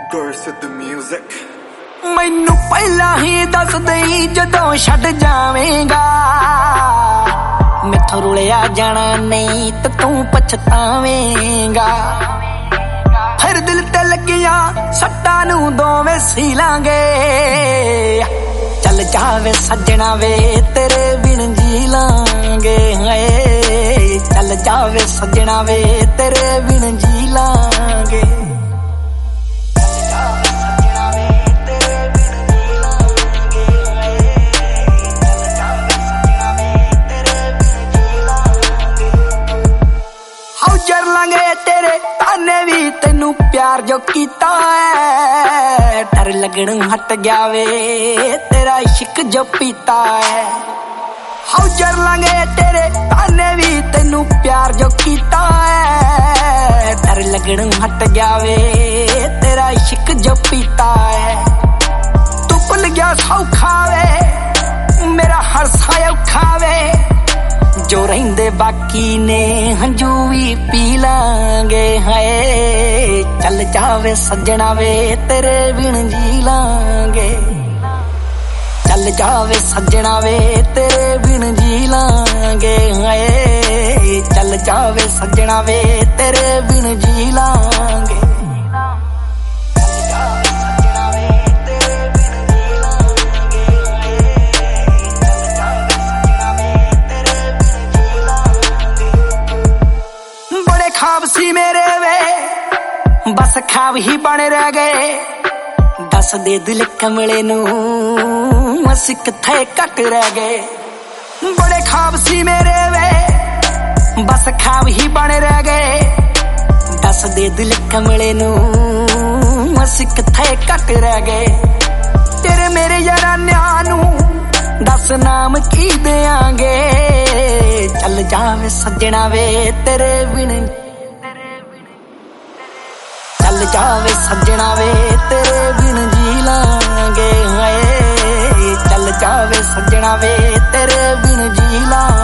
Dorset the music। मैनू पहला ही दस दई जदों छड़ जावेगा, मैथों रुलिया जाना नहीं तो तू पछतावेगा। फिर दिल ते लगिया सट्टां नू दोवें सी लांगे, चल जावे सजना वे तेरे बिन जी लांगे। चल जावे सजना वे तेरे बिन जी लांगे। जर लांगे तेरे ताने भी तेनू प्यार जो कीता है, डर लगन हट गया वे तेरा इश्क जो पीता है। हाउ जर लांगे तेरे ताने भी तेनू प्यार जो कीता है, डर लगन हट गया वे तेरा इश्क जो पीता है। तू भुल गया सौखा वे मेरा हर साया खावे, जो रहिंदे बाकी ने हंजू भी पी लांगे। हाय चल जावे सजना वे तेरे बिन जी लांगे। चल जावे सजना वे तेरे बिन जी लांगे। हाय चल जावे सजना वे तेरे बिन जी लांगे। ख्वाब सी मेरे वे बस ख्वाब ही बने रह गए, दस दे दिल कमले नू असीं किथे घट रह गए। बड़े ख्वाब सी मेरे वे बस ख्वाब ही बने रह गए, दस दे दिल कमले नू असीं किथे घट रह गए। तेरे मेरे यारां नू दस नाम की देंगे, चल जावे सजना वे तेरे बिन। चल जावे सजना वे तेरे बिन जी लांगे। हाय चल जावे सजना वे तेरे बिन जी लांगे।